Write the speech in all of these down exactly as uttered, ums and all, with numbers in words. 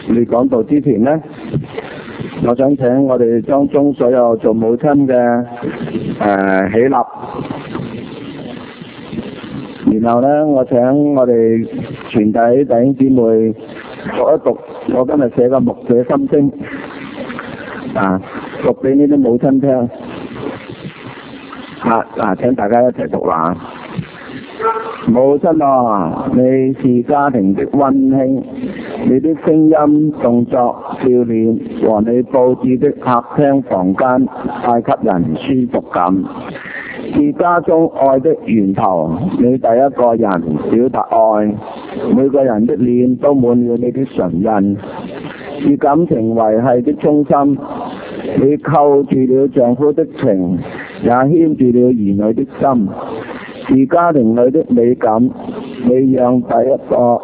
你講道之前呢，我想請我哋當中所有做母親嘅誒起立，然後呢，我請我哋全體弟兄姊妹讀一讀我今日寫嘅牧者心聲，啊，讀俾呢啲母親聽。啊啊，請大家一齊讀啦。母親啊，你是家庭的溫馨，你的聲音、動作、笑臉和你佈置的客廳房間帶給人舒服感，是家中愛的源頭。你第一個人表達愛，每個人的臉都滿了你的唇印，是感情維繫的中心。你扣住了丈夫的情，也牽住了兒女的心，是家庭裏的美感。你讓第一個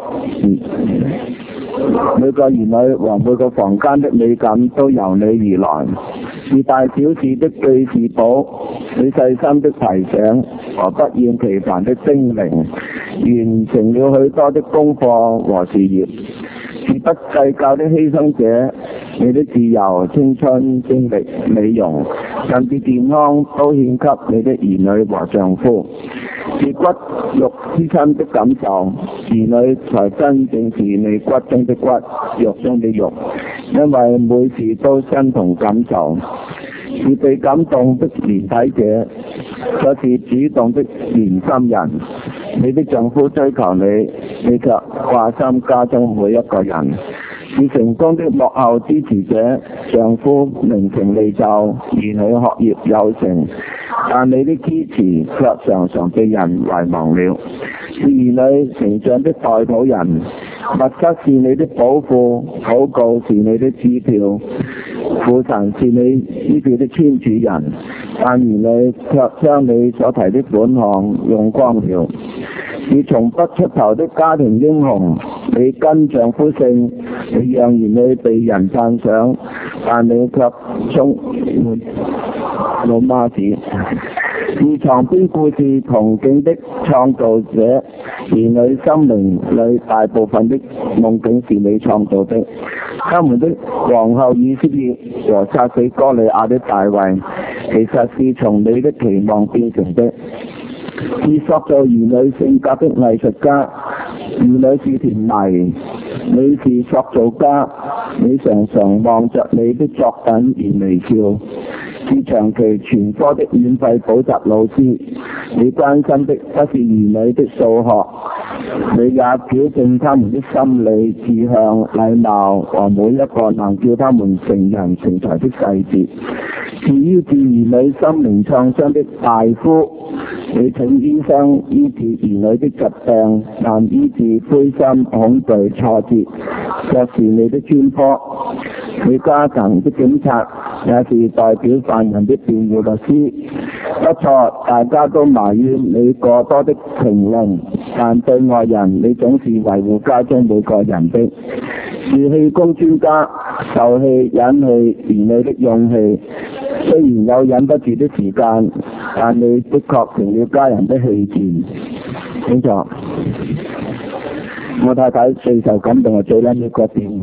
每個兒女和每個房間的美感都由你而來，是大小事的記事簿。你細心的提醒和不厭其煩的叮嚀，完成了許多的功課和事業，是不計較的犧牲者。你的自由、青春、精力、美容，甚至健康都獻給你的兒女和丈夫，是骨肉之親的感受。兒女才真正是你骨中的骨，肉中的肉，因為每事都身同感受。是被感動的連體者，就是主動的連心人。你的丈夫追求你，你卻掛心家中每一個人。是成功的幕後支持者，丈夫名成利就，兒女學業有成，但你的支持卻常常被人遺忘了。是兒女成長的代禱人，物質是你的寶庫，禱告是你的支票，父神是你支票的簽署人，但兒女卻將你所提的款項用光了。是從不出頭的家庭英雄，你跟丈夫姓，你讓兒女被人讚賞，但你卻充滿老媽子。是床邊故事憧憬的創造者，兒女心靈裏大部分的夢境是你創造的。他們的皇后以色列和殺死歌利亞的大衛，其實是從你的期望變成的。是塑造兒女性格的藝術家，兒女是田泥，你是塑造家，你常常望着你的作品而微笑。是長期全科的免費補習老師，你關心的不是兒女的數學，你也矯正他們的心理志向、禮貌和每一個能叫他們成人成才的細節。是醫治兒女心靈創傷的大夫，你請醫生醫治兒女的疾病，但醫治灰心、恐懼、挫折卻是你的專科。你家庭的警察，也是代表犯人的辯護律師。不錯，大家都埋怨你過多的評論，但對外人你總是維護家中每個人的。是氣功專家，受氣忍氣兒女的勇氣。雖然有忍不住的時間，但你的確成了家人的氣節。請坐。我太太最受感動係最撚呢個點。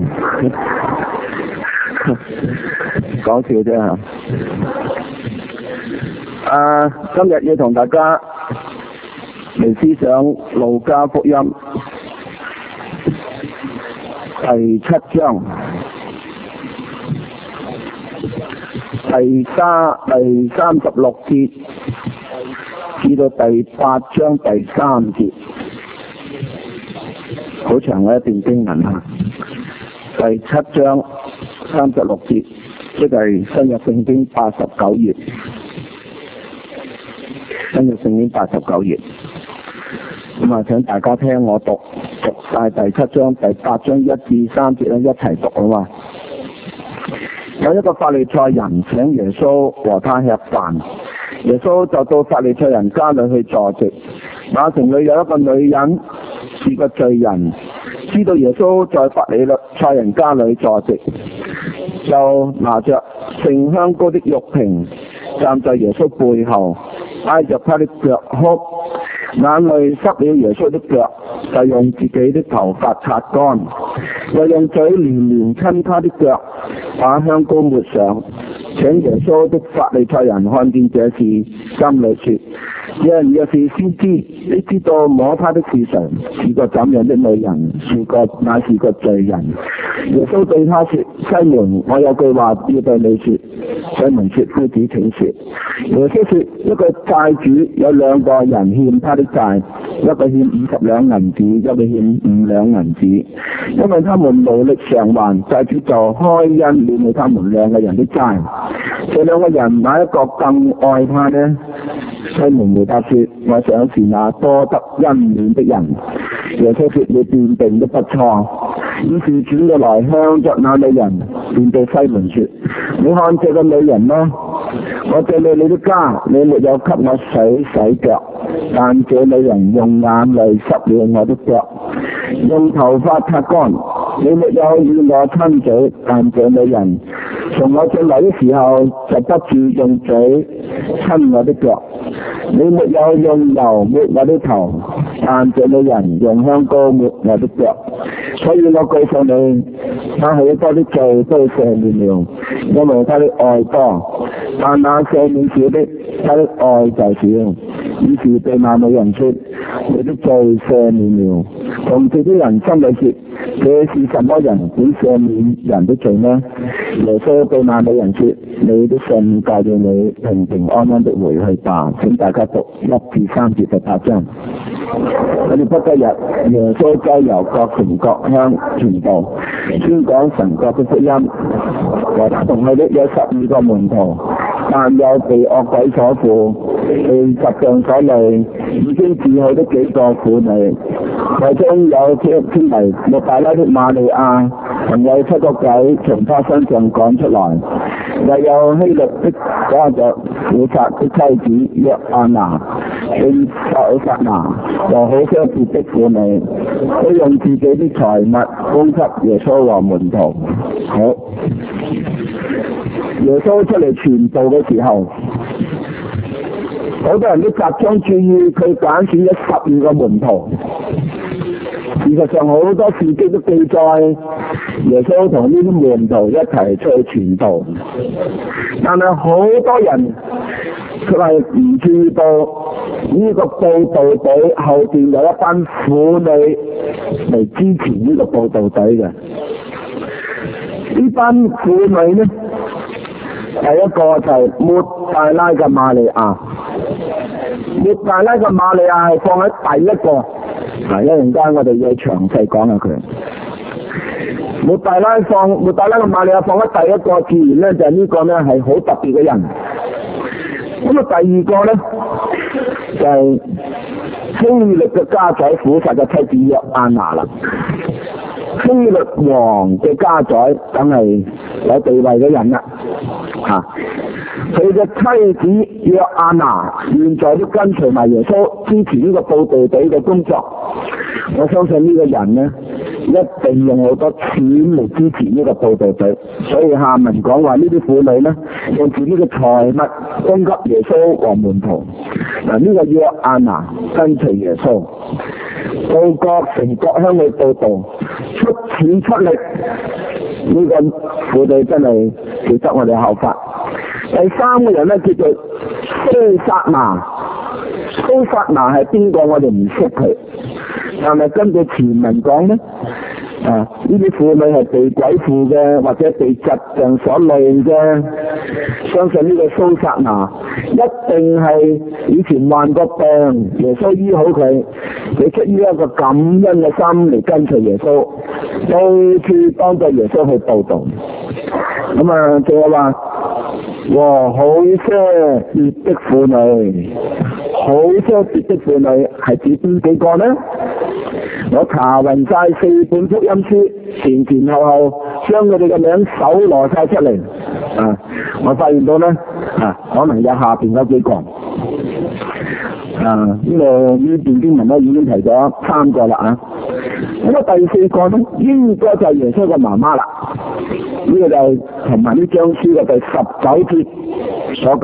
講笑啫嚇！啊，今日要同大家嚟思想路加福音第七章第三第三十六節至到第八章第三節，好長嘅一段經文啊！第七章三十六節，即係新約聖經八十九頁，新約聖經八十九頁。咁啊，請大家聽我讀讀晒第七章、第八章一至三節咧，一齊讀啊嘛。有一個法利賽人請耶穌和他吃飯，耶穌就到法利賽人家裏去坐席。那城裏有一個女人是個罪人，知道耶穌在法利賽人家裏坐席，就拿着盛香膏的玉瓶，站在耶穌背後，挨着他的腳哭。 眼淚濕了耶穌的腳，就用自己的頭髮擦乾，又用嘴連連親他的腳，把香膏抹上。請耶穌的法利賽人看見這事，心裏說：這人若是先知，你知道摸他的是誰，是個怎樣的女人，是個乃是個罪人。耶穌對他說：西門，我有句話要對你說。西門說：夫子請說。耶穌說：一個債主有兩個人欠他的債，一個欠五十兩銀子，一個欠五兩銀子，因為他們無力償還，債主就開恩免了他們兩個人的債。這兩個人哪一個更愛他呢？西門回答說：我想是那多得恩免的人。耶穌說：你斷定的不錯。於是轉過來向着那女人，便對西門說：你看這個女人麼？我借你你的家，你沒有給我水洗腳，但這女人用眼淚濕了我的腳，用頭髮擦乾。你沒有與我親嘴，但這女人從我進來的時候就不住用嘴親我的腳。你沒有用油抹我的頭，但這女人用香膏抹我的腳。所以我告訴你，他許多的罪都赦免了，因為他的愛多；但那赦免少的，他的愛就少。於是對那女人說：你的罪赦免了。同這啲人心裏說：這是什麼人會赦免人的罪呢？耶穌對那女人說：你的信救了你，平平安安的回去吧。請大家讀一至三節第八章。我哋不得日，耶穌周遊各城各鄉傳道，宣講神國的福音。和他同去的有十二個門徒，但有被惡鬼所附、被疾病所累、已經治好的幾個婦女，其中有稱為抹大拉的瑪利亞，還有七個鬼從他身上趕出來，又有希律的家族古撒的妻子約亞拿，並撒撒拿和好些別的婦女，都用自己的財物供給耶穌和門徒。好，耶穌出嚟傳道嘅時候，好多人都集中注意佢揀選咗十二個門徒。事實上好多事蹟都記載耶穌同呢啲門徒一齊出去傳道，但係好多人佢係唔注意到呢個佈道隊後邊有一班婦女嚟支持呢個佈道隊嘅。呢班婦女呢，第一個就係抹大拉嘅瑪利亞。抹大拉嘅瑪利亞係放喺第一個，嗱，一陣間我哋要詳細講下佢。抹大拉放抹大拉嘅瑪利亞放喺第一個，自然咧就係呢個咧係好特別嘅人。咁啊，第二個咧就係希律嘅家宰苦撒嘅妻子約亞拿啦。希律王嘅家宰梗係有地位嘅人啦，吓、啊。佢嘅妻子約亞拿現在都跟隨埋耶穌支持呢個佈道隊嘅工作。我相信呢個人呢，一定用好多錢嚟支持呢個佈道隊。所以下文講話呢啲婦女呢，用自己嘅財物供給耶穌和門徒。嗱，呢個約亞拿跟隨耶穌到各城各鄉去佈道，出錢出力，呢、這個婦女真係值得我哋效法。第三個人咧叫做蘇撒拿，蘇撒拿係邊個？我哋唔識佢，但係根據前文講咧，啊呢啲婦女係被鬼附嘅，或者被疾病所累嘅。相信呢個蘇撒拿一定係以前患過病，耶穌醫好佢，佢出於一個感恩嘅心嚟跟隨耶穌，到處幫助耶穌去佈道。咁啊，仲有話。哇！好些別的婦女，好些別的婦女係指邊幾個呢？我查勻晒四本福音書，前前後後將佢哋嘅名搜羅晒出嚟，啊！我發現到呢，啊，可能有下邊嗰幾個，啊，呢個呢段經文咧已經提咗三個啦啊！咁啊，第四個呢，應該就係耶穌嘅媽媽啦。呢個就係同埋呢章書嘅第十九節所講嘅。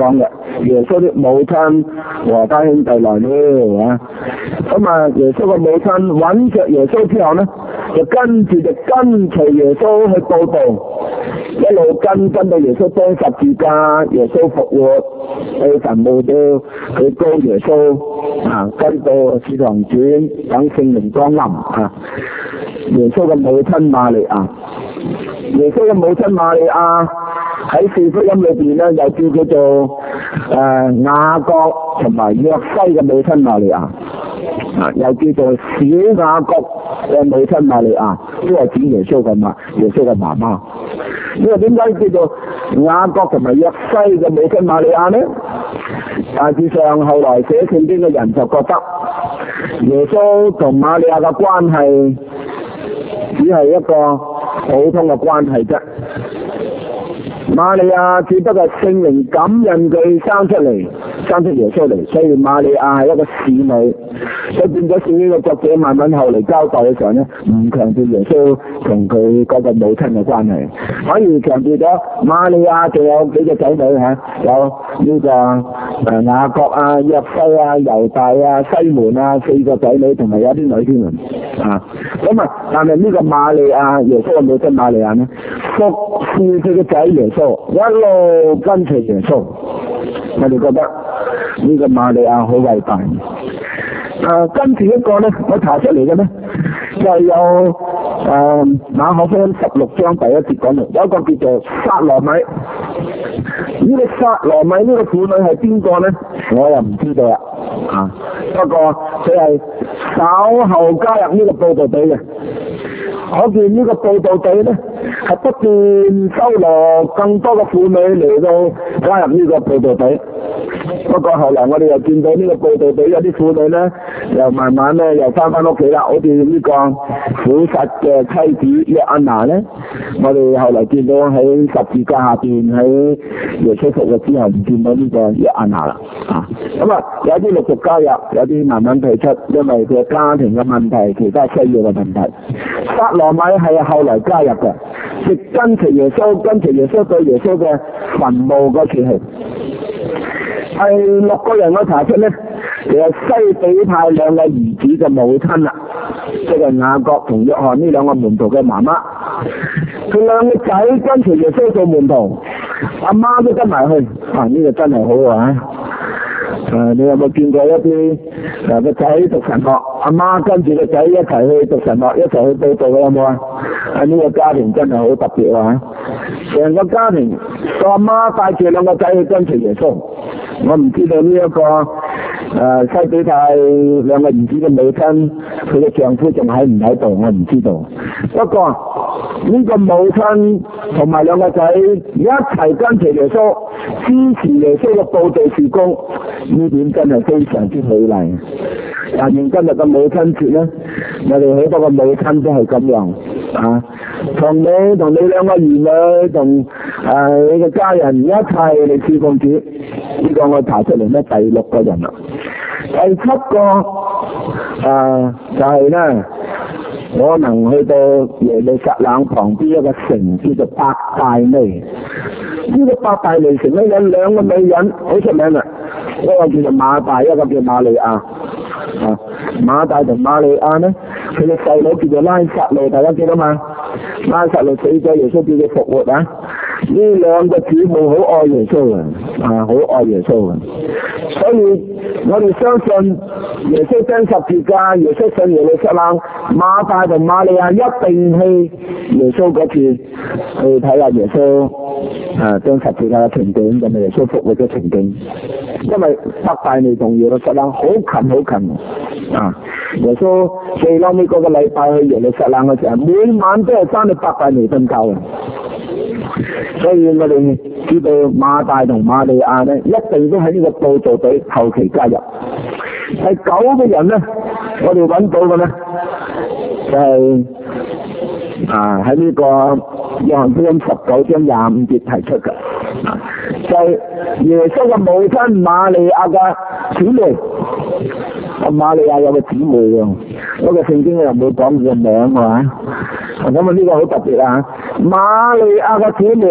耶穌的母親和他兄弟來了。咁啊，耶穌嘅母親揾着耶穌之後呢，就跟住就跟隨耶穌去報道，一路跟跟到耶穌釘十字架，耶穌復活，去墳墓度佢膏耶穌啊，跟到使徒行傳等聖靈降臨啊。耶穌嘅母親瑪利亞，耶穌嘅母親瑪利亞喺四福音裏邊咧，又叫佢做誒雅各同埋約西嘅母親瑪利亞，啊，又叫做小雅各嘅母親瑪利亞，都係指耶穌嘅媽，耶穌嘅媽媽。因為點解叫做雅各同埋約西嘅母親瑪利亞呢？大致上後來寫聖經嘅人就覺得耶穌同瑪利亞嘅關係只係一個普通嘅關係啫。瑪利亞只不過聖靈感孕佢生出嚟，生出耶穌嚟，所以瑪利亞係一個使女。所以變咗聖經嘅作者慢慢後嚟交代嘅時候呢，唔強調耶穌同佢嗰個母親嘅關係，反而強調咗瑪利亞仲有幾個仔女嚇，有呢個誒雅各啊、約西啊、猶大啊、西門啊四個仔女，同埋有啲女添啊。咁啊，但係呢個瑪利亞，耶穌嘅母親瑪利亞呢，服侍佢嘅仔耶穌，一路跟隨耶穌。我哋覺得呢個瑪利亞好偉大。誒，跟住一個咧，我查出嚟嘅咧，就係有誒馬可福音十六章第一節講到，有一個叫做撒羅米。呢個撒羅米呢個婦女係邊個咧？我又唔知道啦。啊，不過佢係稍後加入呢個報道隊嘅。可見呢個報道隊咧係不斷收羅更多嘅婦女嚟到加入呢個報道隊。不過後來我哋又見到呢個報道隊有啲婦女咧，又慢慢咧又翻返屋企啦。好似呢個苦撒嘅妻子約安娜咧，我哋後來見到喺十字架下邊喺耶穌復活之後唔見到呢個約安娜啦。啊，咁啊有啲陸續加入，有啲慢慢退出，因為佢家庭嘅問題、其他需要嘅問題。撒羅米係後來加入嘅，亦跟隨耶穌，跟隨耶穌對耶穌嘅墳墓嗰處去。係六個人我查出咧，其實西比泰兩個兒子嘅母親啦，即係雅各同約翰呢兩個門徒嘅媽媽。佢兩個仔跟隨耶穌做門徒，阿媽都跟埋去。啊，呢、這個真係好啊！誒、啊，你有冇見過一啲誒個仔讀神學，阿媽跟住個仔一齊去讀神學，一齊去報道嘅有冇啊？啊，呢、這個家庭真係好特別啊！成個家庭個阿媽帶住兩個仔去跟隨耶穌。我唔知道呢、這、一個誒、呃、西比泰兩個兒子嘅母親，佢嘅丈夫仲喺唔喺度？我唔知道。不過呢、這個母親同埋兩個仔一齊跟隨耶穌，支持耶穌嘅報道事工，呢點真係非常之美麗。但願今日嘅母親節咧，我哋好多個母親都係咁樣啊，同你同你兩個兒女同誒、呃、你嘅家人一齊嚟侍奉主。呢、這個我查出嚟咧第六個人啦。第七個誒、呃、就係、是、咧，我能去到耶路撒冷旁邊一個城叫做伯大尼。呢、這個伯大尼城咧有兩個女人好出名嘅，一個叫做馬大，一個叫瑪利亞。啊，馬大同瑪利亞呢，佢嘅細佬叫做拉撒路，大家記得嘛？拉撒路死咗，耶穌叫佢復活啊！呢兩個姊妹好愛耶穌啊，啊，好愛耶穌啊！所以我哋相信耶穌釘十字架，耶穌上耶路撒冷，馬大同瑪利亞一定去耶穌嗰處去睇下耶穌啊釘十字架嘅情景，咁耶穌復活嘅情景。因為伯大尼同耶路撒冷好近好近啊！耶穌最後尾嗰個禮拜去耶路撒冷嘅時候，每晚都係翻去伯大尼瞓覺嘅。所以我哋知道馬大同瑪利亞咧，一定都喺呢個報道隊後期加入。第九個人咧，我哋揾到嘅咧就係、是、啊喺呢個約翰福音十九章廿五節提出嘅，就係、是、耶穌嘅母親瑪利亞嘅姊妹。阿瑪利亞有個姊妹喎，嗰、那個聖經又冇講佢嘅名係嘛？咁啊呢個好特別啊！瑪利亞嘅姊妹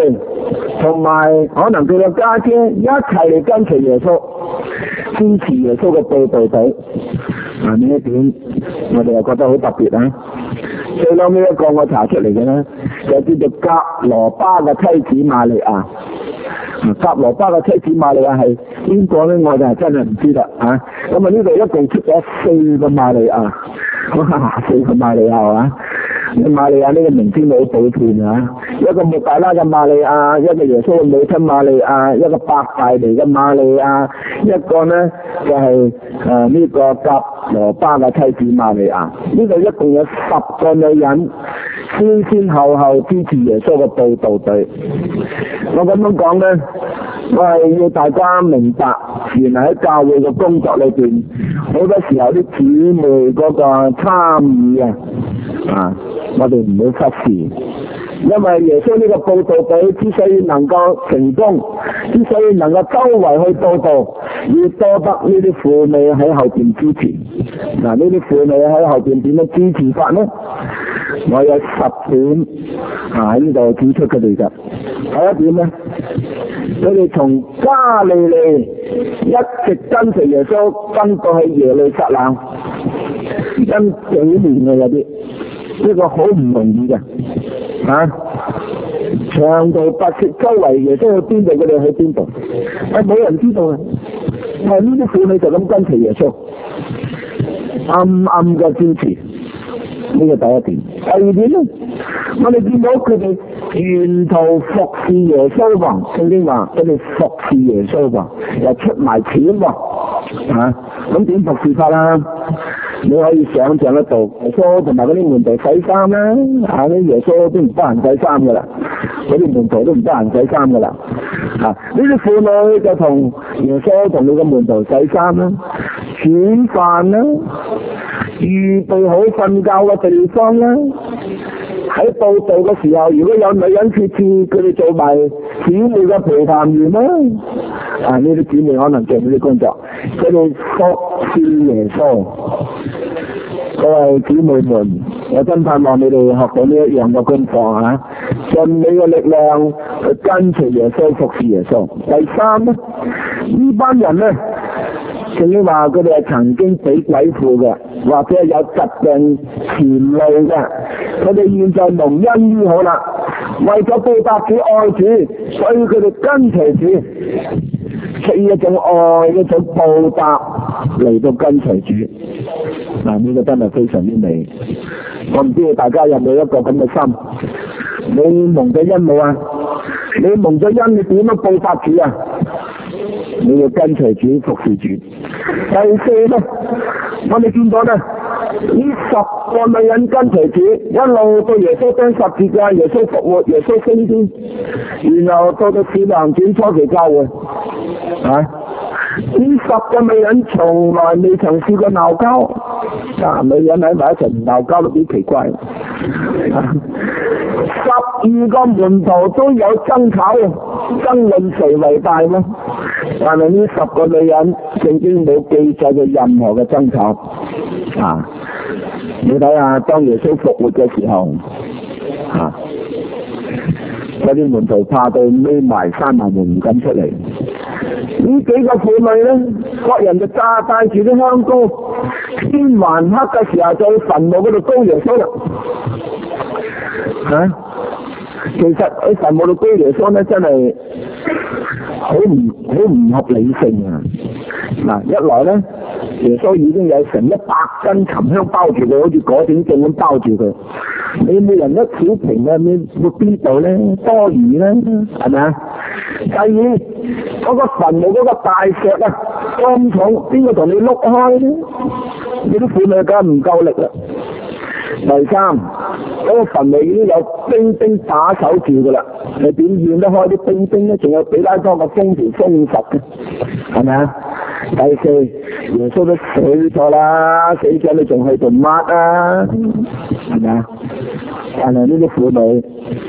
同埋可能佢嘅家姐一齊嚟跟隨耶穌，支持耶穌嘅報道隊。啊，呢一點我哋又覺得好特別啊！最後尾一個我查出嚟嘅咧，就叫做革羅巴嘅妻子瑪利亞。革羅巴嘅妻子瑪利亞係邊個咧？我就係真係唔知啦啊！咁啊呢度一共出咗四個瑪利亞，哇，四個瑪利亞係嘛？瑪利亞呢個名稱好普遍啊！一個木大拉嘅瑪利亞，一個耶穌嘅母親瑪利亞，一個伯大尼嘅瑪利亞，一個呢就係誒呢個革羅巴嘅妻子瑪利亞。呢度一共有十個女人先先後後支持耶穌嘅報道隊。我咁樣講呢，我係要大家明白，原來喺教會嘅工作裏邊，好多時候啲姊妹嗰個參與啊，啊，我哋唔好忽視，因為耶穌呢個報道隊之所以能夠成功，之所以能夠周圍去報道，要多得呢啲婦女喺後邊支持。嗱，呢啲婦女喺後邊點樣支持法呢？我有十點啊喺呢度指出佢哋嘅。第一點呢，佢哋從加利利一直跟隨耶穌跟到去耶路撒冷，跟幾年嘅有啲，呢個好唔容易嘅啊！長途跋涉周圍耶穌去邊度，佢哋去邊度，係冇人知道嘅。係呢啲婦女就咁跟隨耶穌，暗暗嘅支持。呢個第一點。第二點呢，我哋見到佢哋沿途服侍耶穌喎，聖經話佢哋服侍耶穌喎，又出埋錢喎，嚇，咁點服侍法啦？你可以想象得到，耶穌同埋嗰啲門徒洗衫啦，啊啲耶穌都唔得閒洗衫噶啦，嗰啲門徒都唔得閒洗衫噶啦，啊呢啲婦女就同耶穌同你個門徒洗衫啦，煮飯啦，預備好瞓覺嘅地方啦，喺報道嘅時候，如果有女人決志，佢哋做埋姊妹嘅陪談員啦，啊呢啲姊妹可能做呢啲工作，佢哋服侍耶穌。各位姊妹們，我真盼望你哋學到呢一樣嘅功課嚇，盡你嘅力量去跟隨耶穌，服侍耶穌。第三咧，呢班人咧，聖經話佢哋係曾經俾鬼附嘅，或者有疾病纏累嘅，佢哋現在蒙恩醫好啦，為咗報答主愛主，所以佢哋跟隨主，出於一種愛，一種報答嚟到跟隨主。嗱，呢個真係非常之美。我唔知道大家有冇一個咁嘅心？你蒙咗恩冇啊？你蒙咗恩，你點樣報答主啊？你要跟隨主，服侍主。第四咧，我哋見到咧，呢十個女人跟隨主，一路到耶穌釘十字架，耶穌復活，耶穌升天，然後到到使徒行傳初期教會，啊！呢十個女人從來未曾試過鬧交，啊！女人喺埋一齊唔鬧交都幾奇怪。啊、十二個門徒都有爭吵，爭論誰為大咯。但係呢十個女人聖經冇記載嘅任何嘅爭吵。啊！你睇下，當耶穌復活嘅時候，啊！嗰啲門徒怕到匿埋閂埋門唔敢出嚟。呢幾個婦女咧，各人就揸帶住啲香膏，天還黑嘅時候就去墳墓嗰度膏耶穌啦。嚇、啊！其實喺墳墓度膏耶穌咧，真係好唔好唔合理性啊！嗱、啊，一來咧，耶穌已經有成一百斤沉香包住佢，好似果點證咁包住佢。你每人一小瓶啊，你會邊度咧？多餘咧，係咪啊？第二，嗰、那個墳墓嗰個大石啊，咁重，邊個同你碌開咧？你啲婦女梗係唔夠力啦。第三，嗰、那個墳墓已經有兵丁打手住噶啦，你點驗得開啲兵丁咧？仲有比拉多個封條封實嘅，係咪啊？第四，耶穌都死咗啦，死咗你仲去做乜啊？係咪啊？但係呢啲婦女，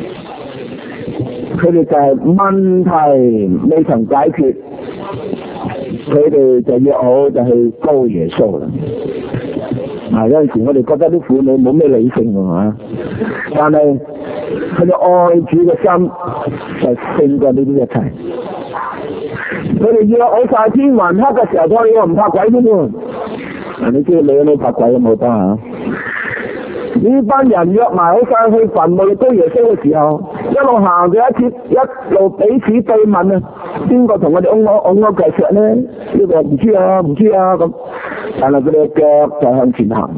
佢哋就係問題未曾解決，佢哋就要好就去膏耶穌啦。嗱、啊，有陣時我哋覺得啲婦女冇咩理性㗎嘛，但係佢哋愛主嘅心就勝過呢啲一切。佢哋要我晒天還黑嘅時候，我哋我唔怕鬼添喎。你知你有冇怕鬼都冇得嚇？呢班人約埋好晒去墳墓追耶穌嘅時候，一路行咗一次，一路彼此對問啊，邊個同我哋擁我擁我腳石咧？呢個唔知啊，唔知啊咁。但係佢哋嘅腳就向前行，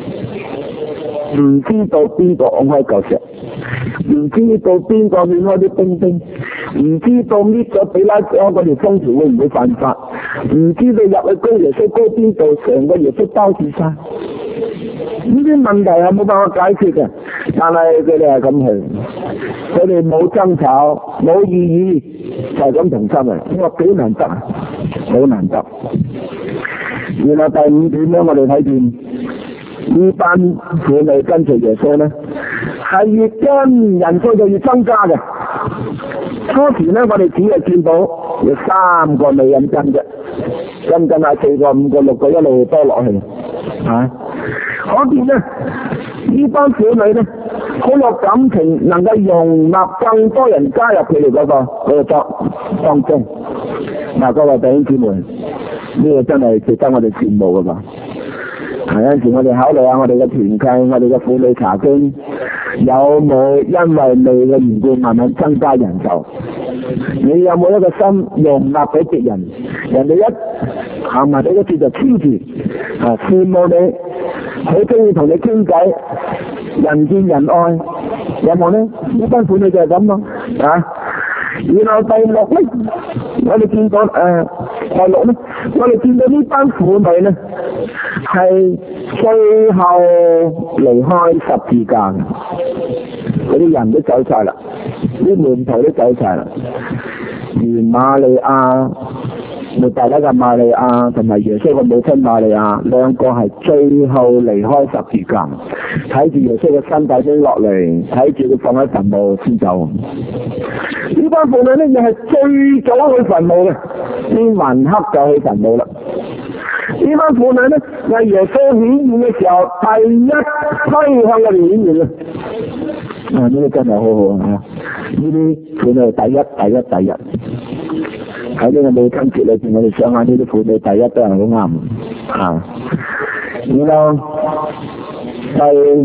唔知道邊個擁開腳石，唔知道邊個亂開啲冰冰，唔知道搣咗比拉多嗰條封條會唔會犯法，唔知道入去高耶穌高邊度，成個耶穌包住晒。呢啲問題係冇辦法解決嘅，但係佢哋係咁去，佢哋冇爭吵，冇異議，就係咁同心嘅。呢個幾難得啊，好難得。然後第五點咧，我哋睇見呢班婦女跟隨耶穌咧，係越跟人數就越增加嘅。初時咧，我哋只係見到有三個女人跟啫，跟跟下四個、五個、六個一路多落去，啊！可見咧，呢班婦女咧好有感情，能夠容納更多人加入佢哋嗰個嗰個作當中。嗱，各位弟兄姊妹，呢個真係值得我哋羨慕噶嘛。有陣時我哋考慮下我哋嘅團契，我哋嘅婦女查經，有冇因為你嘅緣故慢慢增加人數？你有冇一個心容納俾別人？人哋一行埋你一次就黐住，啊羨慕你，好中意同你傾偈，人見人愛，有冇呢？呢班婦女就係咁咯，啊！然後第六咧，我哋見到誒、呃、第六咧，我哋見到呢班婦女咧係最後離開十字架嘅，嗰啲人都走晒啦，啲門徒都走晒啦，而瑪利亞、抹大拉嘅瑪利亞同埋耶穌嘅母親瑪利亞兩個係最後離開十字架，睇住耶穌嘅身體跌落嚟，睇住佢放喺墳墓先走。呢班婦女咧又係最早去墳墓嘅，天還黑就去墳墓啦。呢班婦女咧係耶穌顯現嘅時候第一批向我哋顯現嘅。啊，呢個真係好好啊！呢啲婦女第一、第一、第一。喺呢個母親節裏邊，我哋想下呢啲婦女第一都係好啱啊！然後第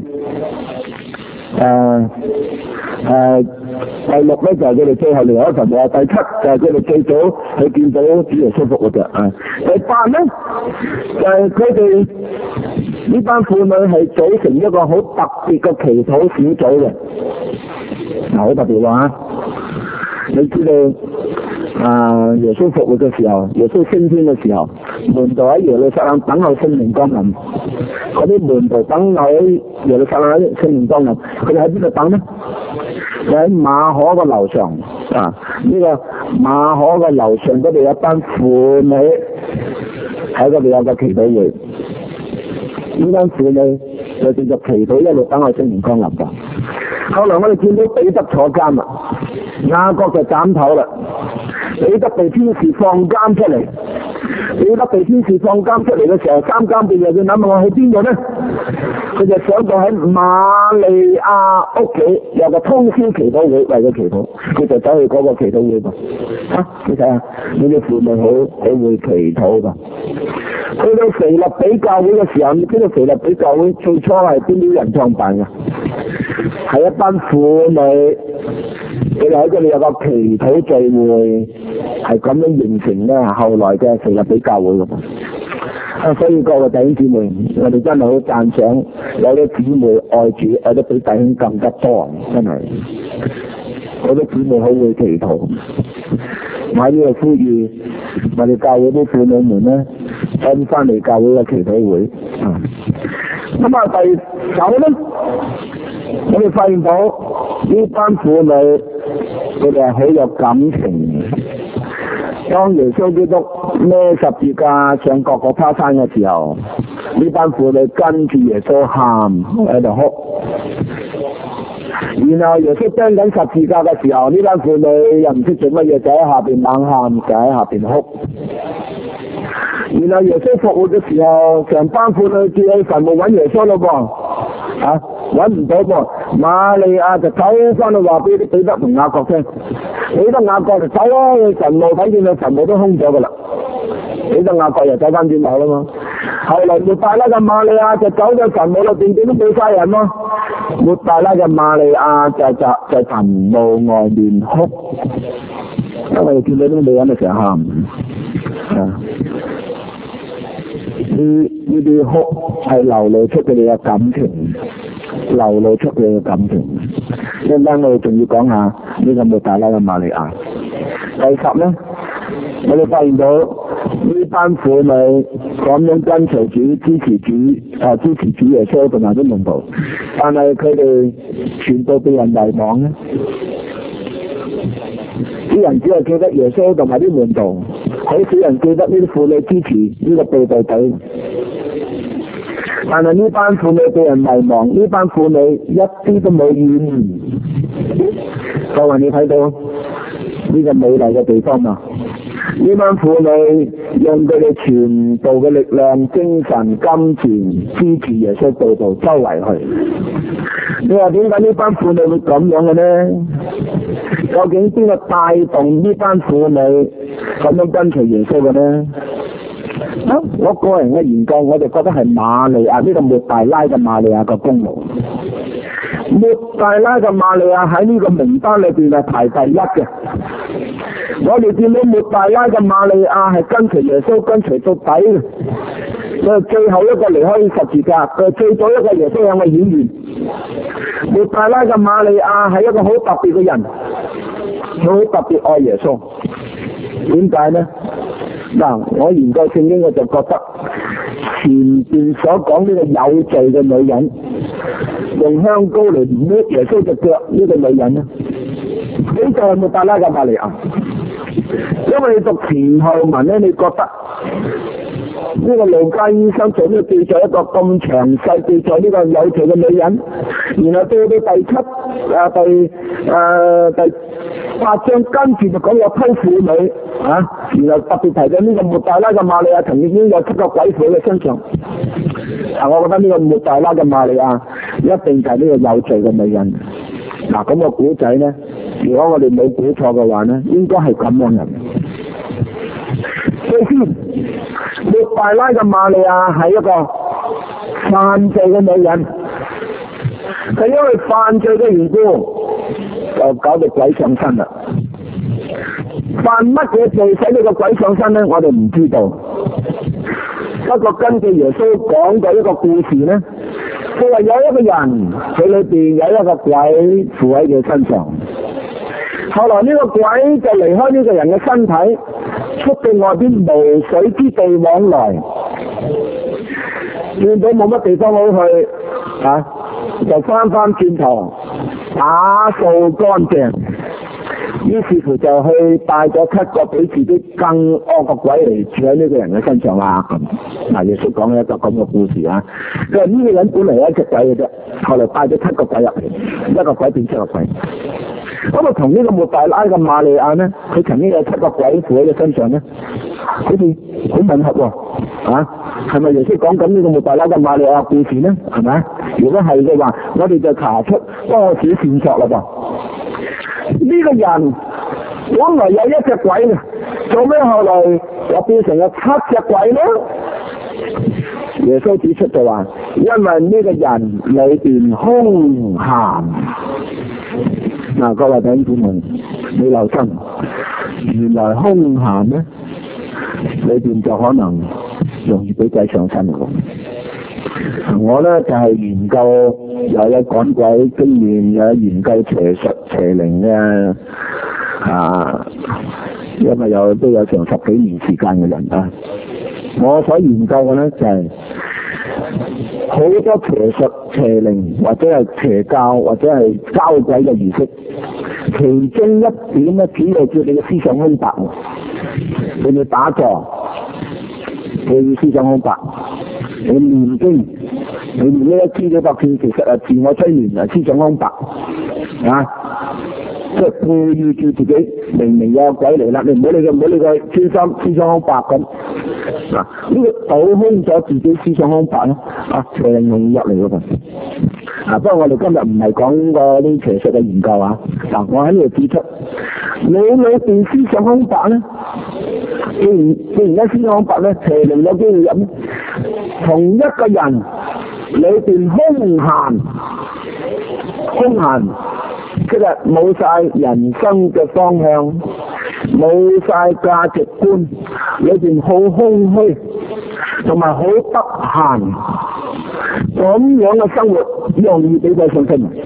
誒誒第六咧就係佢哋最後離開墳墓，第七就係佢哋最早去見到主耶穌復活嘅啊！第八咧就係佢哋呢班婦女係組成一個好特別嘅祈禱小組嘅，嗱好特別喎嚇！你知道？啊！耶穌復活嘅時候，耶穌升天嘅時候，門徒喺耶路撒冷等候聖靈降臨。嗰啲門徒等候喺耶路撒冷喺聖靈降臨，佢哋喺邊度等呢？喺馬可個樓上啊！呢、這個馬可個樓上嗰度有一班婦女喺嗰度有個祈禱會。呢班婦女就繼續祈禱，一路等候聖靈降臨㗎。後來我哋見到彼得坐監啦，雅各就斬頭啦。彼得被天使放監出嚟，彼得被天使放監出嚟嘅時候，三更半夜佢諗我去邊度呢？佢就想到喺瑪利亞屋企有個通宵祈禱會，為佢祈禱，佢就走去嗰個祈禱會度。啊，你睇下呢啲婦女好好會祈禱㗎。去到腓立比教會嘅時候，你知道腓立比教會最初係邊啲人創辦嘅？係一班婦女。佢哋喺嗰度有個祈禱聚會，係咁樣形成咧後來嘅腓立比教會㗎嘛。啊，所以各位弟兄姊妹，我哋真係好讚賞有啲姊妹愛主，愛得比弟兄更加多，真係。好多姊妹好會祈禱，我喺呢度呼籲我哋教會啲婦女們咧，跟翻嚟教會嘅祈禱會。啊，咁啊第九咧，我哋發現到呢班婦女，佢哋係好有感情。當耶穌基督孭十字架上各各他山嘅時候，呢班婦女跟住耶穌喊喺度哭。然後耶穌釘緊十字架嘅時候，呢班婦女又唔識做乜嘢，就喺下邊猛喊，就喺下邊哭。然後耶穌復活嘅時候，成班婦女住喺墳墓揾耶穌咯噃，啊！ 揾唔到噃。瑪利亞就走翻去話俾彼得同雅各聽，彼得雅各就走啦，墳墓睇見個墳墓都空咗噶啦，彼得雅各又走翻轉頭啦嘛。後來抹大拉嘅瑪利亞就走咗墳墓裏邊，點都冇晒人咯。抹大拉嘅瑪利亞就就就墳墓外面哭，因為見到啲女人就成日喊。啊！呢呢啲哭係流露出佢哋嘅感情，流露出佢哋嘅感情。一陣間我哋仲要講下呢個抹大拉嘅瑪利亞。第十咧，我哋發現到呢班婦女咁樣跟隨主、支持主、啊支持主耶穌同埋啲門徒，但係佢哋全部被人遺忘咧。啲人只係記得耶穌同埋啲門徒，好少人記得呢啲婦女支持呢個佈道隊。但係呢班婦女被人遺忘，呢班婦女一啲都冇怨。各位你睇到呢個美麗嘅地方嘛？呢班婦女用佢哋全部嘅力量、精神、金錢支持耶穌佈道周圍去。你話點解呢班婦女會咁樣嘅呢？究竟邊個帶動呢班婦女咁樣跟隨耶穌嘅呢？啊，我個人嘅研究，我就覺得係瑪利亞呢、這個抹大拉嘅瑪利亞嘅功勞。抹大拉嘅瑪利亞喺呢個名單裏邊係排第一嘅。我哋見到抹大拉嘅瑪利亞係跟隨耶穌跟隨到底嘅，佢係最後一個離開十字架，佢係最早一個耶穌向嘅顯現。抹大拉嘅瑪利亞係一個好特別嘅人，佢好特別愛耶穌。點解呢？嗱，我研究聖經我就覺得前邊所講呢個有罪嘅女人，用香膏嚟抹耶穌隻腳呢個女人咧，呢就係抹大拉嘅瑪利亞。因為你讀前後文咧，你覺得呢個路加醫生做咩記載一個咁詳細記載呢個有罪嘅女人，然後到到第七啊第誒、呃、第八章跟住就講有批婦女啊，然後特別提到呢個抹大拉嘅瑪利亞曾經已經有七個鬼婦喺身上。啊，我覺得呢個抹大拉嘅瑪利亞一定就係呢個有罪嘅女人。嗱、啊，咁、個古仔咧，如果我哋冇估錯嘅話咧，應該係咁樣人。首先，抹大拉嘅瑪利亞係一個犯罪嘅女人，佢因為犯罪嘅緣故，就搞到鬼上身啦。犯乜嘢罪使呢個鬼上身咧？我哋唔知道。不過根據耶穌講嘅一個故事咧，佢話有一個人，佢裏邊有一個鬼附喺佢身上。後來呢個鬼就離開呢個人嘅身體，出到外邊無水之地往來，見到冇乜地方好去，啊，就翻翻轉頭打掃乾淨。於是乎就去帶咗七個比自己更惡嘅鬼嚟住喺呢個人嘅身上啦。咁嗱，耶穌講一個咁嘅故事啊。佢話呢個人本嚟係一隻鬼嘅啫，後來帶咗七個鬼入嚟，一個鬼變七個鬼。咁啊，同呢個抹大拉嘅瑪利亞咧，佢曾經有七個鬼附喺佢身上咧，好似好吻合喎。啊，係咪耶穌講緊呢個抹大拉嘅瑪利亞故事咧？係咪？如果係嘅話，我哋就查出多少線索啦噃。呢個人本來有一隻鬼嘅，做咩後來又變成咗七隻鬼呢？耶穌指出就話，因為呢個人裏邊凶鹹。嗱，各位弟兄姊妹，你留心，原來凶鹹咧，裏邊就可能容易俾鬼上身嘅。我咧就係、是、研究又有趕鬼經驗，又有研究邪術邪靈嘅啊，因為有都有成十幾年時間嘅人啊。我所研究嘅咧就係、是、好多邪術邪靈或者係邪教或者係交鬼嘅儀式，其中一點咧，主要叫你嘅思想空白，你要打坐，你要思想空白。你念經，你念呢一千幾百遍，其實係自我催眠，係思想空白啊！即係故意叫自己明明有鬼嚟啦，你唔好理佢，唔好理佢，專心思想空白咁嗱。呢個倒空咗自己思想空白咧，啊，邪靈容易入嚟嗰份。 啊，不過我哋今日唔係講嗰啲邪術嘅研究啊。嗱，我喺呢度指出，你裏邊思想空白咧，既然既然一思想空白咧，邪靈有機會入咧，同一個人裏邊空閒，空閒即係冇晒人生嘅方向，冇晒價值觀，裏邊好空虛，同埋好得閒，咁樣嘅生活容易俾佢上身。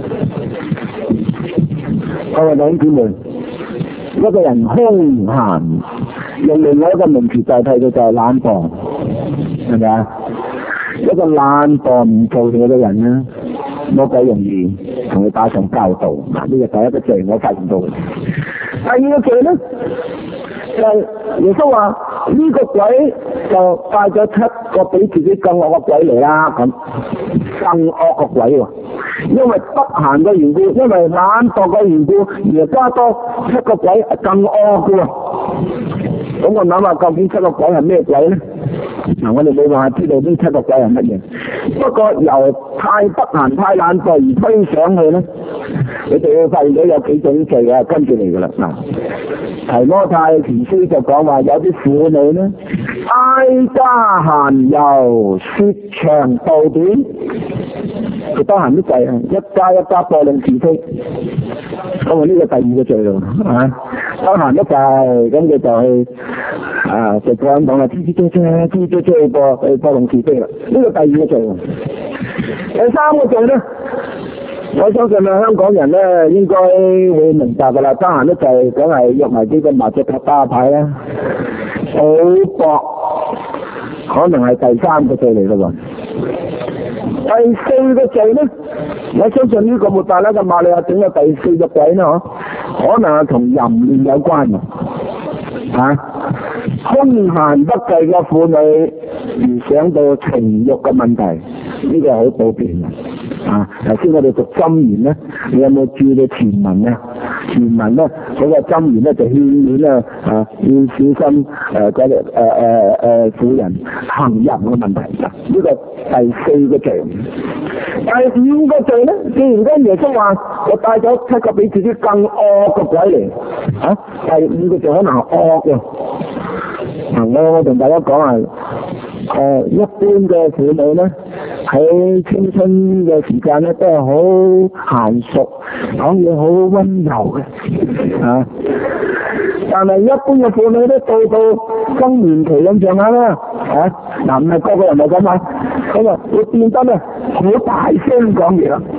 各位弟兄姊妹，一個人空閒，用另外一個名詞代替佢就係懶惰，係咪啊？一個懶惰唔做嘢嘅人咧，魔鬼容易同佢打上交道。嗱，呢個第一個罪我發現到。第二個罪咧，就係耶穌話呢個鬼就帶咗七個比自己更惡嘅鬼嚟啦，咁更惡嘅鬼喎，因為得閒嘅緣故，因為懶惰嘅緣故，而加多七個鬼更惡嘅喎。咁我諗下，究竟七個鬼係咩鬼咧？嗱，我哋冇辦法知道呢七個鬼係乜嘢，不過由太得閒太懶惰而推上去咧，你哋會發現到有幾種罪啊跟住嚟噶啦。嗱，提摩太前書就講話有啲婦女咧，挨家閒遊，說長道短，佢得閒都滯啊，一家一家播弄是非，咁啊呢個第二個罪咯，啊得閒都滯，咁佢就去啊就講講啦，吱吱喳喳，吱吱喳喳播去播弄是非啦，呢個第二個罪。第三個罪咧，我相信啊香港人咧應該會明白噶啦，得閒都滯，梗係約埋幾個麻雀拍打牌啦，賭博可能係第三個罪嚟噶喎。第四個罪咧，我相信呢個抹大拉嘅瑪利亞整嘅第四個鬼咧，嗬，可能係同淫亂有關嘅，嚇、啊，空閒不濟嘅婦女而想到情慾嘅問題，呢、這個係好普遍嘅。啊，頭先我哋讀箴言咧，你有冇注意到前文咧？前文咧嗰個箴言咧就勸勉咧啊，要小心誒嗰啲誒誒誒婦人行淫嘅問題。嗱，呢個第四個罪。第五個罪咧，既然跟耶穌話我帶咗七個比自己更惡嘅鬼嚟，啊，第五個罪可能係惡嘅。嗱，我我同大家講係誒一般嘅婦女咧，喺青春嘅時間咧都係好嫻熟，講嘢好溫柔嘅，啊！但係一般嘅婦女咧，到到更年期咁上下啦，啊！嗱，唔係個個人係咁啊，咁啊會變得咧好大聲講嘢啦。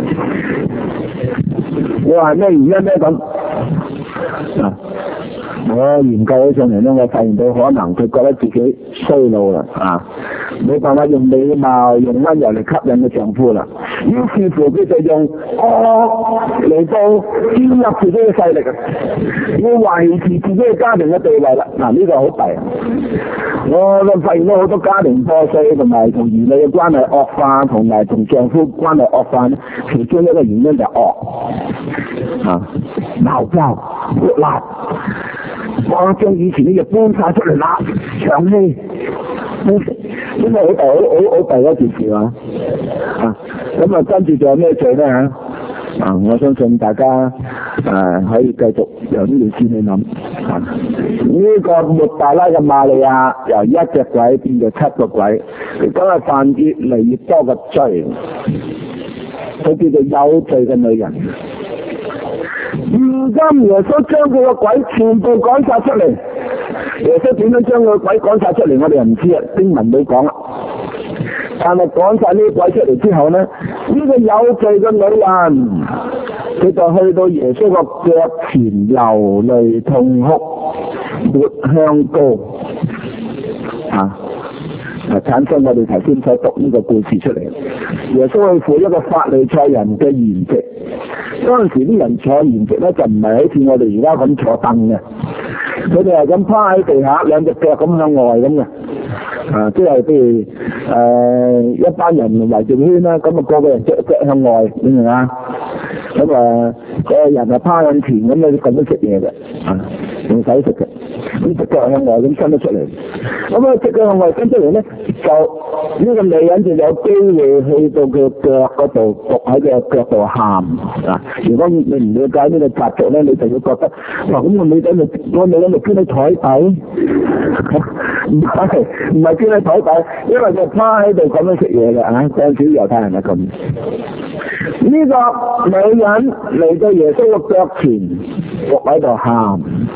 你話係咩原因咧咁？啊！我研究起上嚟咧，我發現到可能佢覺得自己衰老啦，啊，冇辦法用美貌、用溫柔嚟吸引嘅丈夫啦，於是乎佢就用惡嚟到建立自己嘅勢力啊，要維持自己嘅家庭嘅地位啦。嗱、啊，呢、這個好弊啊！我都發現到好多家庭破碎，同埋同兒女嘅關係惡化，同埋同丈夫關係惡化咧，其中一個原因就係惡啊，鬧交、活辣。我將以前啲嘢搬晒出嚟啦，長氣，呢個好大好好好大一件事啊！啊，咁啊跟住仲有咩罪咧嚇？啊，我相信大家誒、啊、可以繼續由呢條線去諗啊。呢、這個抹大拉嘅瑪利亞由一隻鬼變咗七個鬼，佢梗係犯越嚟越多嘅罪，佢叫做有罪嘅女人。如今耶穌將佢個鬼全部趕晒出嚟，耶穌點樣將佢個鬼趕晒出嚟，我哋又唔知啊，經文冇講啦。但係趕晒呢啲鬼出嚟之後咧，呢、這個有罪嘅女人，佢就去到耶穌個腳前流淚痛哭，抹香膏啊！啊！產生我哋頭先所讀呢個故事出嚟，耶穌去赴一個法利賽人嘅筵席。嗰陣時啲人坐筵席咧，就唔係好似我哋而家咁坐凳嘅，佢哋係咁趴喺地下，兩隻腳咁向外咁嘅。啊，即係譬如誒、呃、一班人圍住圈啦，咁啊個個人隻腳向外，明唔明啊？咁啊個人係趴向前咁，你咁樣食嘢嘅，啊，唔使食嘅，咁隻腳向外咁伸得出嚟。咁啊，隻腳向外伸出嚟咧，就呢個女人就有機會去到佢腳嗰度，伏喺佢腳度喊啊！如果你唔了解呢個習俗咧，你就會覺得，哇！咁個女仔咪個女人咪捐喺台底，唔係唔係捐喺台底，因為佢趴喺度咁樣食嘢嘅啊！嗰陣時猶太人係咁。呢個女人嚟到耶穌嘅腳前，伏喺度喊，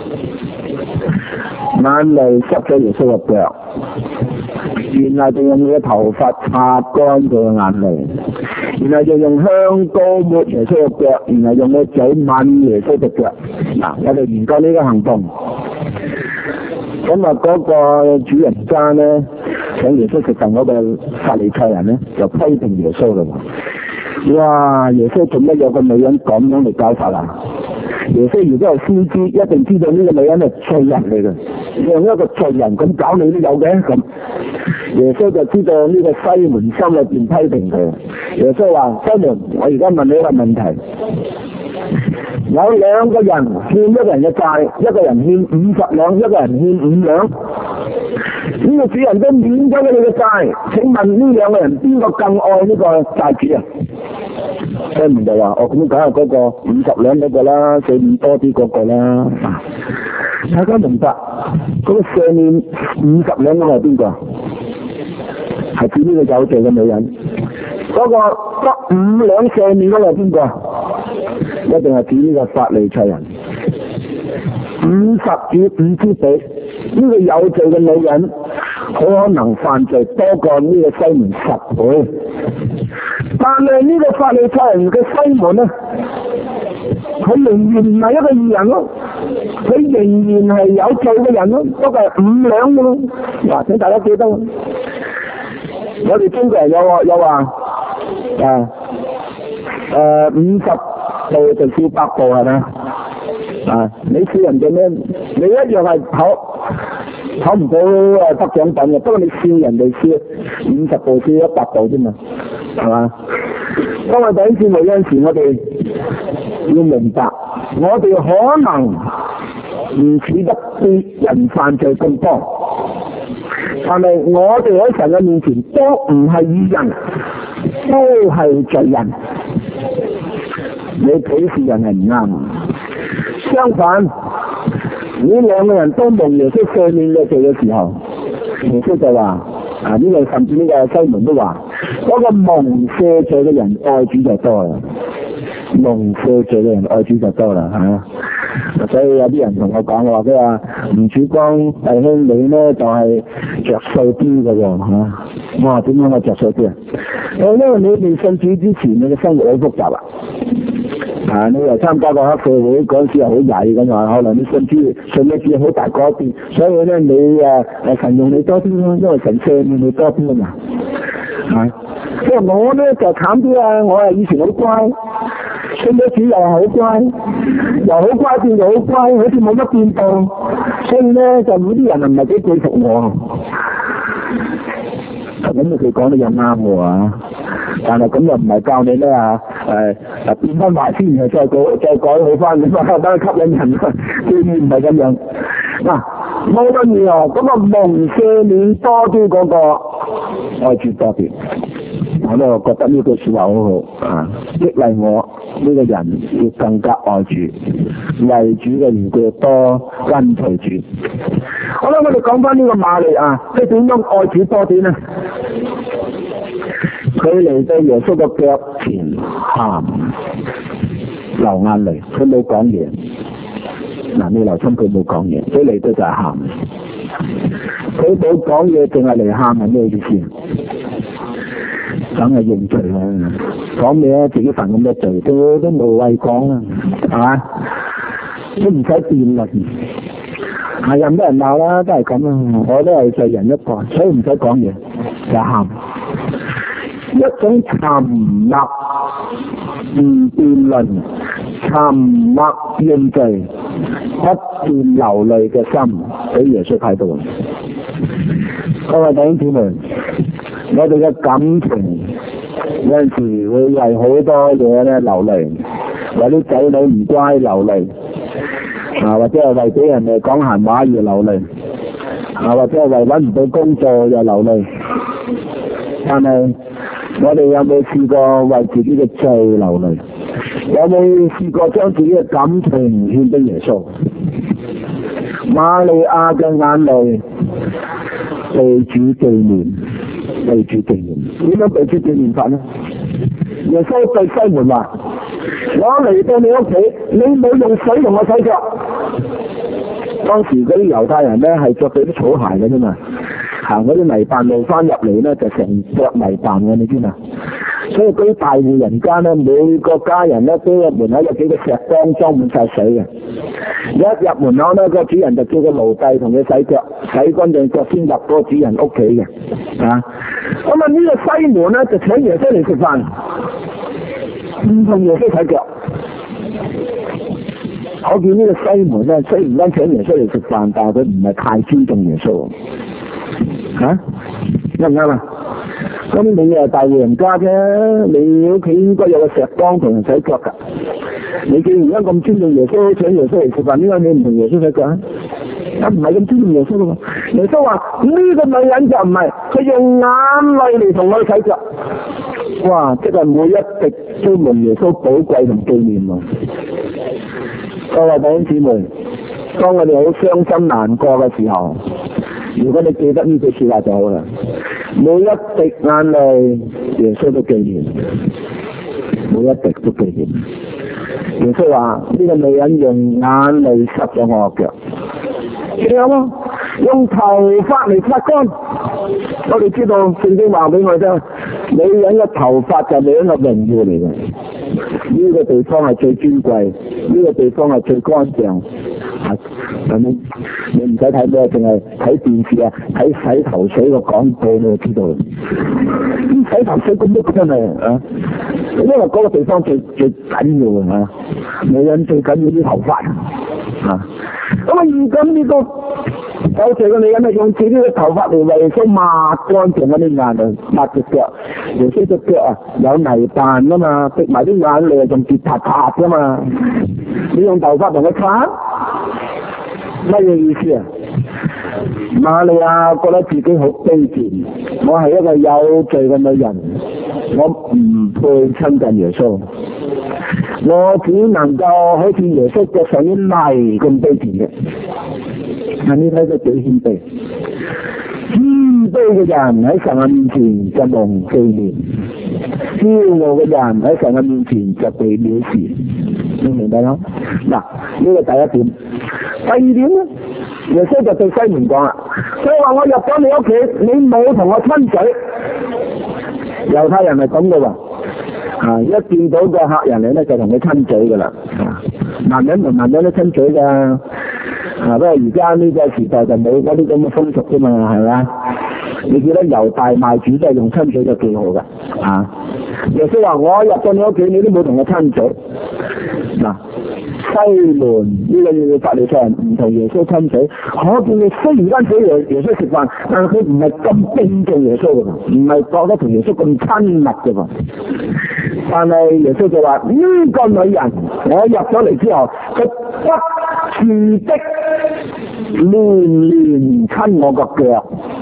眼淚濕咗耶穌嘅腳，然後就用佢嘅頭髮擦乾佢嘅眼淚，然後就用香膏抹耶穌嘅腳，然後用個嘴吻耶穌嘅腳。嗱，我哋研究呢個行動。咁啊，嗰個主人家咧請耶穌食飯嗰個法利賽人咧，就批評耶穌啦。哇！耶穌做乜有個女人咁樣嚟教法啊？耶穌如果係先知，一定知道呢個女人係罪人嚟嘅，讓一個罪人咁搞你都有嘅咁。耶穌就知道呢個西門心裏邊批評佢。耶穌話：西門，我而家問你一個問題。有兩個人欠一個人嘅債，一個人欠五十兩，一個人欠五兩。呢個主人都免咗佢哋嘅債，請問呢兩個人邊個更愛呢個債主啊？西門就話：哦，咁梗係嗰個五十兩嗰個啦，赦免多啲嗰個啦。大家明白嗰個赦免五十兩嗰個係邊個？係指呢個有罪嘅女人。嗰個得五兩赦免嗰個係邊個？一定係指呢個法利賽人。五十與五之比，呢個有罪嘅女人好可能犯罪多過呢個西門十倍。但係呢個法利賽人嘅西門咧，佢仍然唔係一個義人咯，佢仍然係有罪嘅人咯，不過係五兩嘅咯。嗱，請大家記得，我哋中國人有話有話啊誒五十步就笑百步係咪啊？你笑人哋咩？你一樣係考考唔到誒得獎品嘅，不過你笑人哋笑五十步笑一百步啫嘛，係嘛？當我第一次嚟嗰陣時，我哋要明白，我哋可能唔似得啲人犯罪咁多，但係我哋喺神嘅面前都唔係義人，都係罪人。你鄙視人係唔啱。相反，呢兩個人都蒙耶穌赦免嘅罪嘅時候，耶穌就話：啊呢、這個甚至呢個西門都話，嗰、那個蒙赦罪嘅人愛主就多啦，蒙赦罪嘅人愛主就多啦嚇、啊。所以有啲人同我講話，佢話吳曙光弟兄你咧就係着數啲嘅喎嚇。我話點解我着數啲啊？誒，因為你未信主之前，你嘅生活好複雜啊。啊！你又參加個黑社會嗰陣時又好曳咁話，可能你信主信得主好大改變，所以咧你誒誒神用你多啲咯，因為神赦免你多啲啊嘛。係，即係我咧就慘啲啊！我係以前好乖，信得主又係好乖，由好乖變又好乖，好似冇乜變動，所以咧就嗰啲人唔係幾佩服我。咁佢講得又啱喎，但係咁又唔係教你咧啊誒誒變翻壞先，然後再改再改好翻咁啊，等佢吸引人啊，當然唔係咁樣。嗱，冇乜嘢啊，咁啊蒙赦免多啲嗰個愛主多啲，我都覺得呢句説話好好啊，激勵我呢個人要更加愛主，為主嘅緣故多跟隨主。好啦，我哋講翻呢個瑪利亞，即係點樣愛主多啲呢？佢嚟到耶穌嘅腳前喊，流眼淚，佢冇講嘢。嗱，你留心佢冇講嘢，佢嚟到就係喊。佢冇講嘢，淨係嚟喊係咩意思？梗係認罪啦！講咩啊？自己犯咁多罪，都都無謂講啦，係嘛？都唔使辯論。係任多人鬧啦，都係咁啊！我都係罪人一個，所以唔使講嘢，就喊。一種沉默唔辯論、沉默認罪、不斷流淚嘅心，俾耶穌睇到。各位弟兄姊妹，我哋嘅感情有陣時會為好多嘢咧流淚， 為啲仔女唔乖流淚，啊或者係為俾人哋講閒話而流淚，啊或者係為揾唔到工作又流淚。但係我哋有冇試過為自己嘅罪流淚？有冇試過將自己嘅感情獻俾耶穌？瑪利亞嘅眼淚被主紀念，被主紀念。點樣被主紀念法呢？耶穌對西門話：我嚟到你屋企，你冇用水同我洗腳。當時嗰啲猶太人咧係着對啲草鞋嘅啫嘛，行嗰啲泥板路翻入嚟咧就成腳泥板嘅，你知嘛？所以嗰啲大戶人家咧，每個家人咧都有門口有幾個石缸裝滿晒水嘅。一入門口咧，個主人就叫個奴隸同佢洗腳，洗乾淨腳先入嗰個主人屋企嘅。啊，咁啊呢個西門咧就請耶穌嚟食飯，唔同耶穌洗腳。我見呢個西門咧，雖然間請耶穌嚟食飯，但係佢唔係太尊重耶穌。嚇、啊，啱唔啱啊？咁你係大戶人家啫，你屋企應該有個石缸同人洗腳㗎。你既然而家咁尊重耶穌，請耶穌嚟食飯，點解你唔同耶穌洗腳啊？啊，唔係咁尊重耶穌㗎嘛？耶穌話呢、這個女人就唔係，佢用眼淚嚟同我洗腳。哇！即係每一滴都蒙耶穌寶貴同紀念喎。各位弟兄姊妹，當我哋好傷心難過嘅時候，如果你記得呢句説話就好啦。每一滴眼淚，耶穌都紀念，每一滴都紀念。耶穌話：呢、這個女人用眼淚濕咗我個腳，仲有啊，用頭髮嚟擦乾。我哋知道聖經話俾我聽，女人嘅頭髮就係女人嘅榮耀嚟嘅。呢、這個地方係最尊貴，呢、這個地方係最乾淨。咁你你唔使睇咩，淨係睇電視啊，睇洗頭水個廣告你就知道。洗頭水咁多真係啊，因為嗰個地方最最緊要嘅嚇，女人最緊要啲頭髮啊。咁啊，如果呢個有時個女人咧用自己嘅頭髮嚟為耶穌抹乾淨嗰啲眼淚，抹隻腳。耶穌隻腳啊有泥扮啊嘛，滴埋啲眼淚仲結塌塌噶嘛。你用頭髮同佢擦，乜嘢意思啊？瑪利亞覺得自己好卑賤，我係一個有罪嘅女人，我唔配親近耶穌，我只能夠好似耶穌腳上啲泥咁卑賤嘅。嗱，你睇佢幾謙卑，謙卑嘅人喺神嘅面前就蒙紀念，驕傲嘅人喺神嘅面前就被藐視，你明白嗎？嗱，呢個第一點。第二點咧，耶穌就對西門講啦，佢話我入咗你屋企，你冇同我親嘴。猶太人係咁嘅喎，啊，一見到個客人嚟咧就同佢親嘴噶啦，啊，男人同男人都親嘴噶。啊！不過而家呢個時代就冇嗰啲咁嘅風俗啫嘛，係咪？你記得猶大賣主都係用親嘴就幾好㗎，啊！耶穌話：我入到你屋企，你都冇同我親嘴。嗱、啊，西門呢個法利賽人唔同耶穌親嘴，可見你雖然間請耶耶穌食飯，但係佢唔係咁敬重耶穌㗎，唔係覺得同耶穌咁親密㗎喎。但係耶穌就話：呢、這個女人，我入咗嚟之後，佢不住的連連親我個腳。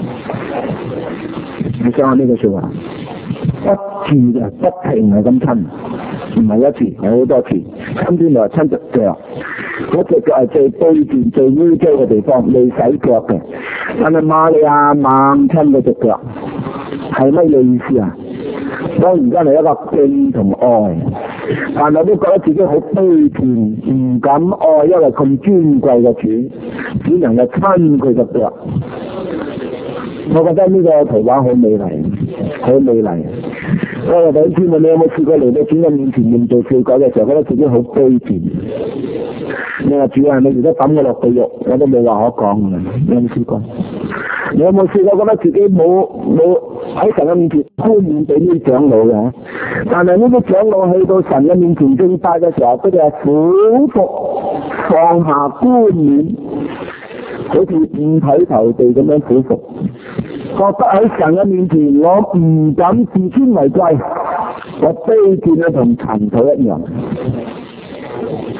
你想下呢句説話，不住嘅，不停係咁親，唔係一次，係好多次。親邊度係親隻腳，嗰隻腳係最卑賤、最污糟嘅地方，未洗腳嘅。但係瑪利亞猛親嗰隻腳，係乜嘢意思啊？當然間係一個敬同愛，但係都覺得自己好卑賤，唔敢愛，因為咁尊貴嘅主，只能夠親佢嘅腳。我覺得呢個圖畫好美麗，好美麗。我哋弟兄姊妹，你有冇試過嚟到主嘅面前認罪悔改嘅時候，覺得自己好卑賤？你話主啊，你如果抌我落地獄，我都冇話可講嘅。你有冇試過？你有冇試過覺得自己冇冇喺神嘅面前冠冕俾呢啲長老嘅？但係呢啲長老去到神嘅面前敬拜嘅時候，佢哋係俯伏放下冠冕，好似五體投地咁樣俯伏，覺得喺神嘅面前，我唔敢自尊為貴，我卑賤啊同塵土一樣。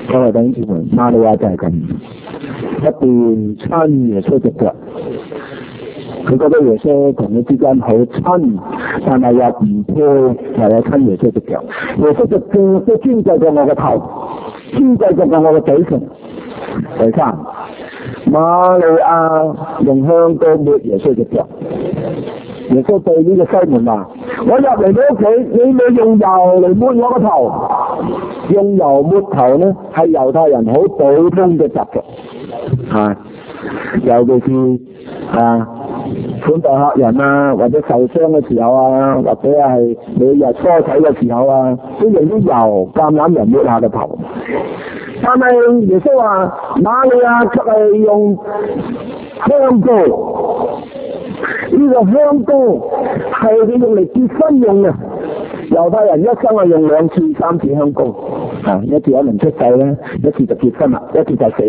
各位弟兄姊妹，瑪利亞就係咁，一邊親耶穌隻腳，佢覺得耶穌同佢之間好親，但係又唔配，又有親耶穌隻腳。耶穌隻腳都專制過我個頭，專制過我個嘴唇。第三，瑪利亞用香膏抹耶穌隻腳。耶穌對呢個西門話：我入嚟你屋企，你咪用油嚟抹我個頭。用油抹頭呢，係猶太人好普通嘅習俗，啊，尤其是啊款待客人啊，或者受傷嘅時候啊，或者係每日梳洗嘅時候啊，都用啲油橄欖油抹下個頭。但係耶穌話：瑪利亞卻係用香膏。呢個香膏係佢用嚟結婚用嘅，猶太人一生係用兩次、三次香膏，啊，一次可能出世咧，一次就結婚啦，一次就死。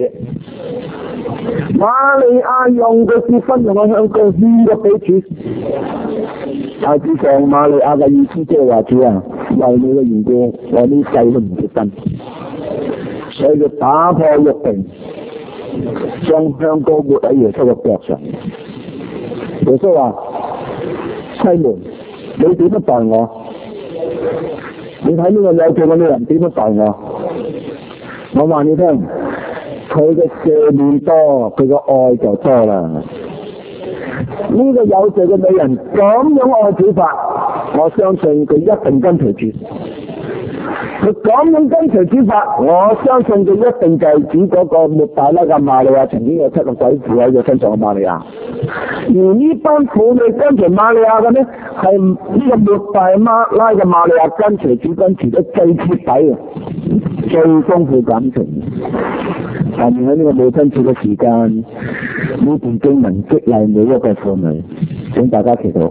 瑪利亞用佢結婚用嘅香膏獻咗俾主，大致上瑪利亞嘅意思即係話主啊，為你嘅緣故，我呢世都唔結婚，所以佢打破約定，將香膏抹喺耶穌嘅腳上。耶穌話：西門，你點樣待我？你睇呢個有罪嘅人點樣待我？我話你聽，佢嘅赦免多，佢嘅愛就多啦。呢個有罪嘅女人咁樣愛主法，我相信佢一定跟隨主。佢咁樣跟隨主法，我相信佢一定就係指嗰個抹大拉嘅瑪利亞，曾經有七個鬼附喺佢身上嘅瑪利亞。而呢班婦女跟隨瑪利亞嘅呢，係呢個抹大拉嘅瑪利亞跟隨主跟隨得最徹底嘅，最豐富感情。但係喺呢個母親節嘅時間，呢段經文激勵每一個婦女，請大家祈禱。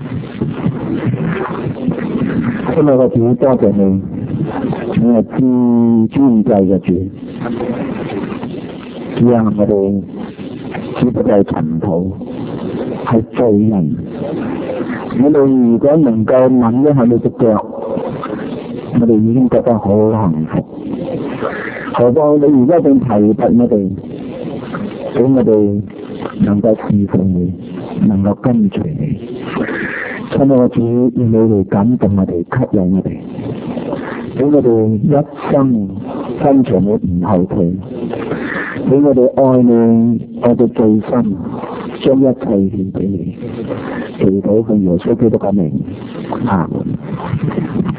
親愛嘅主，多謝你，你係至專制嘅主，主啊，我哋只不過係塵土，係罪人。我哋如果能夠吻一下你隻腳，我哋已經覺得好幸福。何況你而家仲提拔我哋，俾我哋能夠侍奉你，能夠跟隨你。親愛嘅主，願你嚟感動我哋，吸引我哋，俾我哋一生跟隨你唔後退，俾我哋愛你愛到最深，將一切獻俾你，祈禱奉耶穌基督嘅名，阿門。